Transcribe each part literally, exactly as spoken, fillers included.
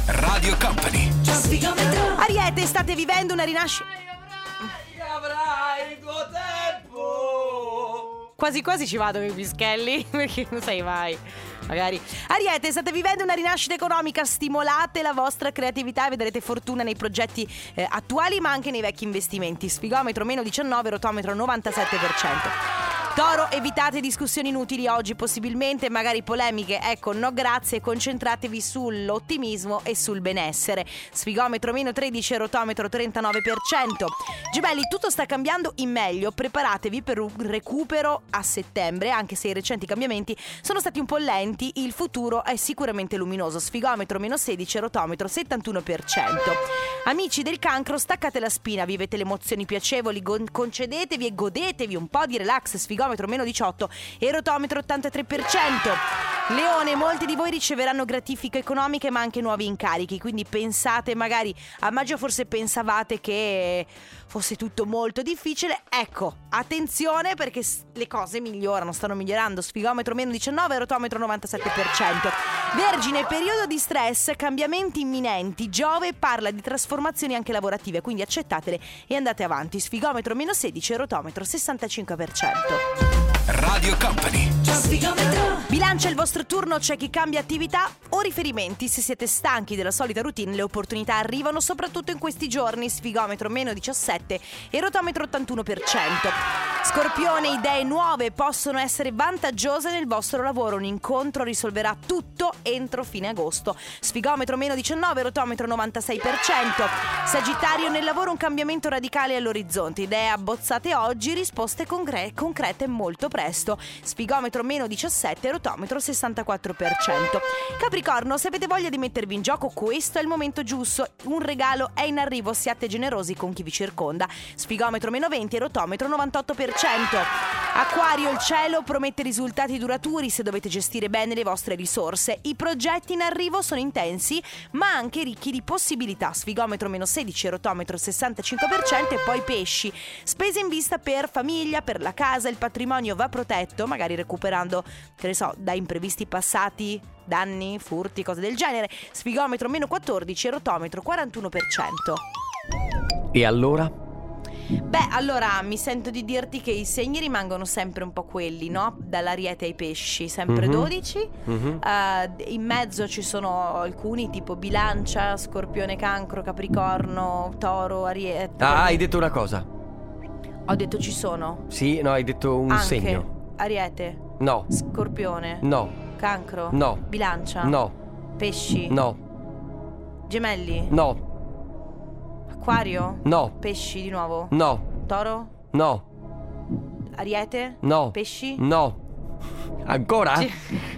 Radio Company. Ariete, state vivendo una rinascita. Avrai il tuo tempo. Quasi quasi ci vado con i pischelli, perché non sai mai. Magari. Ariete, state vivendo una rinascita economica, stimolate la vostra creatività e vedrete fortuna nei progetti eh, attuali ma anche nei vecchi investimenti. Sfigometro meno diciannove, rotometro novantasette per cento. Toro, evitate discussioni inutili oggi, possibilmente magari polemiche. Ecco, no grazie, concentratevi sull'ottimismo e sul benessere. Sfigometro meno tredici, rotometro trentanove per cento. Gemelli, tutto sta cambiando in meglio, preparatevi per un recupero a settembre, anche se i recenti cambiamenti sono stati un po' lenti, il futuro è sicuramente luminoso. Sfigometro meno sedici, rotometro settantuno per cento. Amici del Cancro, staccate la spina, vivete le emozioni piacevoli, gon- concedetevi e godetevi un po' di relax. Sfigometro meno diciotto e rotometro ottantatré per cento. Leone, molti di voi riceveranno gratifiche economiche ma anche nuovi incarichi, quindi pensate magari, a maggio forse pensavate che fosse tutto molto difficile. Ecco, attenzione perché le cose migliorano, stanno migliorando. Sfigometro meno diciannove, rotometro novantasette per cento. Vergine, periodo di stress, cambiamenti imminenti. Giove parla di trasformazioni anche lavorative, quindi accettatele e andate avanti. Sfigometro meno sedici, rotometro sessantacinque per cento. Radio Company. Bilancia, il vostro turno, c'è chi cambia attività o riferimenti. Se siete stanchi della solita routine, le opportunità arrivano soprattutto in questi giorni. Sfigometro meno diciassette e rotometro ottantuno per cento. Scorpione, idee nuove possono essere vantaggiose nel vostro lavoro. Un incontro risolverà tutto entro fine agosto. Sfigometro meno diciannove, rotometro novantasei per cento. Sagittario, nel lavoro un cambiamento radicale all'orizzonte. Idee abbozzate oggi, risposte concre- concrete molto presto. Sfigometro meno diciassette, rotometro sessantaquattro per cento. Capricorno, se avete voglia di mettervi in gioco, questo è il momento giusto. Un regalo è in arrivo, siate generosi con chi vi circonda. Sfigometro meno venti, rotometro novantotto per cento. Acquario, il cielo promette risultati duraturi se dovete gestire bene le vostre risorse. I progetti in arrivo sono intensi ma anche ricchi di possibilità. Sfigometro meno sedici, rotometro sessantacinque per cento. E poi pesci, spese in vista per famiglia, per la casa, il patrimonio va protetto, magari recuperando, che ne so, da imprevisti passati, danni, furti, cose del genere. Sfigometro meno quattordici, rotometro quarantuno per cento. E allora? Beh, allora mi sento di dirti che i segni rimangono sempre un po' quelli, no? Dall'Ariete ai pesci, sempre Mhm. dodici. Mhm. Uh, in mezzo ci sono alcuni tipo Bilancia, Scorpione, Cancro, Capricorno, Toro, Ariete. Ah, hai detto una cosa. Ho detto ci sono Sì, no, hai detto un anche segno. Ariete, No, Scorpione, no, Cancro, No. Bilancia, no, Pesci, no, Gemelli, no, Acquario, no, Pesci di nuovo, no, Toro, no, Ariete, no, Pesci, no. Ancora? Ge-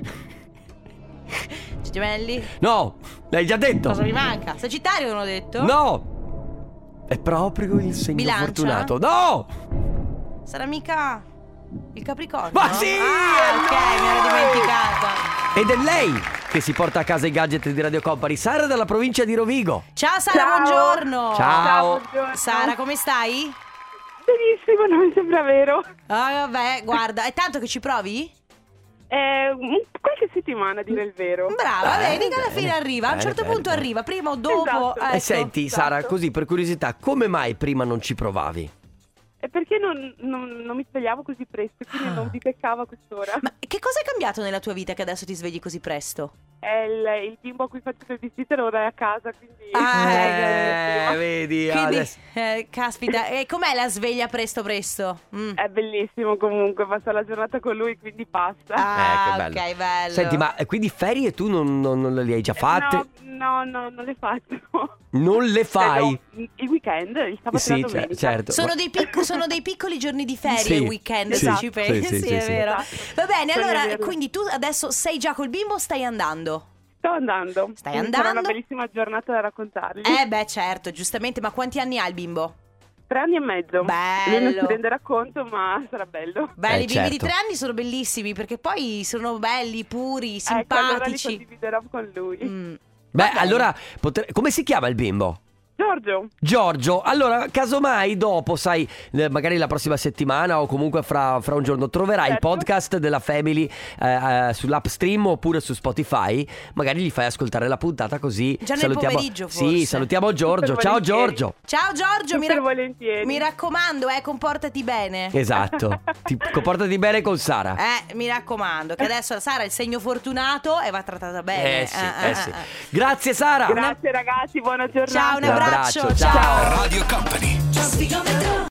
Gemelli. No, l'hai già detto. Cosa mi manca? Sagittario non ho detto? No. È proprio il segno Bilancia? fortunato. No! Sarà mica il Capricorno? Ma sì! Ah, ok, no! mi ero dimenticata. Ed è lei che si porta a casa i gadget di Radio Company, Sara dalla provincia di Rovigo. Ciao Sara, Ciao. buongiorno. Ciao. buongiorno. Sara, come stai? Benissimo, non mi sembra vero. Ah, vabbè, guarda, è tanto che ci provi? Eh, un- qualche settimana, a dire il vero. Brava, Bene, vedi che alla bene, fine arriva. A un bene, certo bene, punto bene. arriva, prima o dopo. Esatto. ecco. E senti, esatto. Sara, così per curiosità, come mai prima non ci provavi? È perché non, non- non mi svegliavo così presto, quindi non mi beccavo a quest'ora. Ma che cosa è cambiato nella tua vita che adesso ti svegli così presto? È il, il bimbo a cui faccio il babysitter ora è a casa, quindi... Ah, eh, vedi, Quindi, adesso... eh, caspita, e com'è la sveglia presto presto? Mm. È bellissimo comunque, passo la giornata con lui, quindi basta. Ah, Eh, che bello. ok, bello. Senti, ma eh, quindi ferie tu non, non, non le hai già fatte? No, no, no, non le faccio. Non le fai? Cioè, no, il weekend, il sabato e Sì, la cer- domenica. certo. Sono dei, pic- sono dei piccoli giorni di ferie, Sì, il weekend, sì, se ci sì, pensi, sì, sì, è sì. vero. Esatto. Va bene, Bisogna allora, averlo. quindi tu adesso sei già col bimbo o stai andando? Sto andando. Stai Quindi andando? Sarà una bellissima giornata da raccontargli. Eh beh, certo, giustamente, ma quanti anni ha il bimbo? Tre anni e mezzo. Bello. Lui non si renderà conto, ma sarà bello. Belli, Eh, i bimbi di certo. tre anni sono bellissimi perché poi sono belli, puri, Ecco, allora li simpatici. condividerò con lui. Mm. Beh, Va bene. allora, potre- come si chiama il bimbo? Giorgio. Giorgio, allora casomai dopo, sai, eh, magari la prossima settimana o comunque fra, fra un giorno troverai Certo. il podcast della Family eh, eh, sull'app Stream oppure su Spotify. Magari gli fai ascoltare la puntata così. Già nel salutiamo, pomeriggio, Sì, forse. salutiamo Giorgio. Super Ciao volentieri. Giorgio. Ciao Giorgio, mi, Super rac- volentieri. mi raccomando, eh, comportati bene. Esatto. Ti comportati bene con Sara. Eh, mi raccomando, che adesso Sara è il segno fortunato e va trattata bene. Eh sì, Ah, ah, eh sì. ah, ah. Grazie Sara. Grazie ragazzi, buona giornata. Ciao, un Un abbraccio. abbraccio, ciao. ciao. Radio Company.